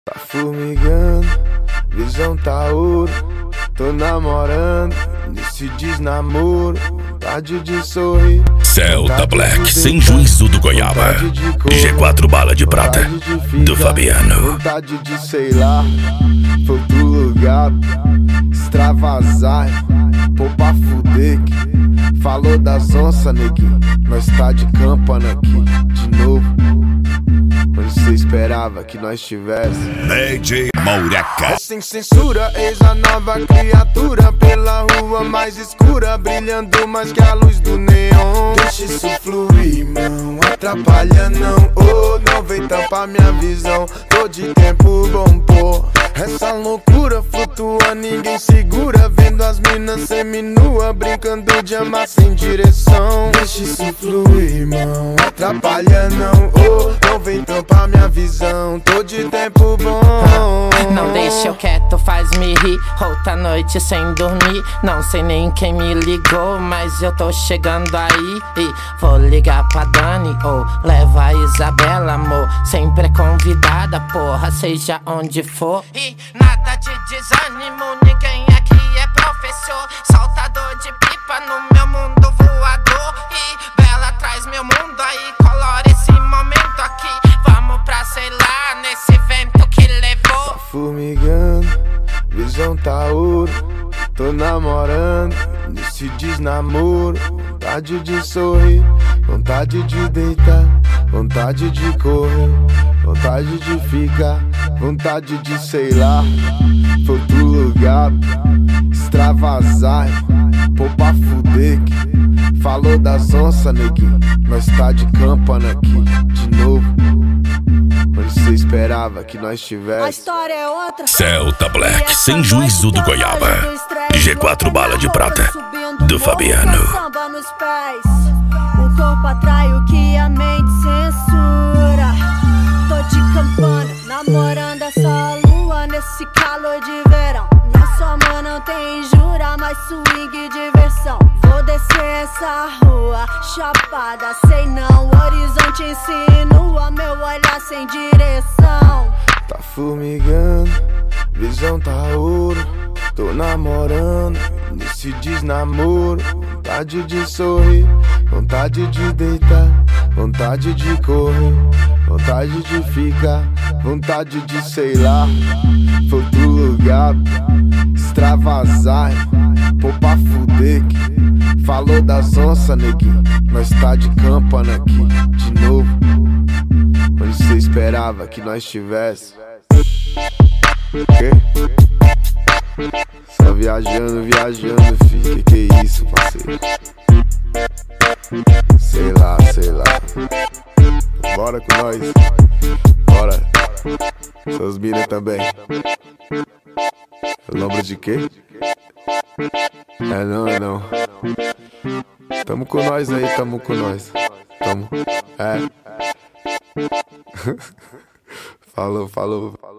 Tá formigando, visão tá ouro. Tô namorando, nesse desnamoro. Vontade de sorrir. Celta Black, sem juízo do Goiaba. G4 bala de prata, do Fabiano. Vontade de, sei lá, for outro lugar, extravasar, pô pra fuder. Falou das onças, neguinho, nós tá de campana aqui, de novo. Onde cê esperava que nós tivesse? DJ Maureca. Sem censura, eis a nova criatura pela rua mais escura, brilhando mais que a luz do neon. Deixa isso fluir, não atrapalha não. Oh, não vem tampar minha visão. Tô de tempo bom, pô. Essa loucura flutua, ninguém segura. Vendo as minas seminua, brincando de amar sem direção. Deixa isso fluir, não atrapalha não. Oh, não vem tampar minha visão. Tô de tempo bom. Não deixa eu quieto, faz-me rir. Outra noite sem dormir. Não sei nem quem me ligou, mas eu tô chegando aí. E vou ligar pra Dani ou leva a Isabela, amor. Sempre é convidada, porra, seja onde for. E nada de desânimo, ninguém aqui é professor. Soltador de pipa no meu mundo voador. E Bela traz meu mundo aí, colora esse momento aqui. Vamos pra, sei lá, nesse vento que levou. Formigando, visão tá ouro. Tô namorando, nesse desnamoro. Vontade de sorrir, vontade de deitar, vontade de correr, vontade de ficar, vontade de, sei lá, for outro lugar, extravasar, pô pra fuder. Falou das onças, neguinho, nós tá de campana aqui, de novo. Onde cê esperava que nós tivesse? A história é outra. Celta Black, sem juízo do Goiaba. G4 bala de prata, do Fabiano. Samba nos pés. O corpo atrai o que a mente censura. Tô de campana, namorando essa lua nesse calor de verão. Nosso amor não tem jura, mas swing e diversão. Vou descer essa rua chapada, sei não. O horizonte insinua meu olhar sem direção. Tá formigando, visão tá ouro. Tô namorando, nesse desnamoro. Vontade de sorrir, vontade de deitar, vontade de correr, vontade de ficar, vontade de, sei lá, for outro lugar, extravasar, pô pra fuder. Falou das onças, neguinho, nós tá de campana aqui, de novo. Onde cê esperava que nós tivesse? Quê? Só viajando, filho. Que é isso, parceiro? Sei lá. Bora com nós. Bora. Seus mina também. Lembra de quê? É não. Tamo com nós aí, tamo com nós. Tamo. É. Falou.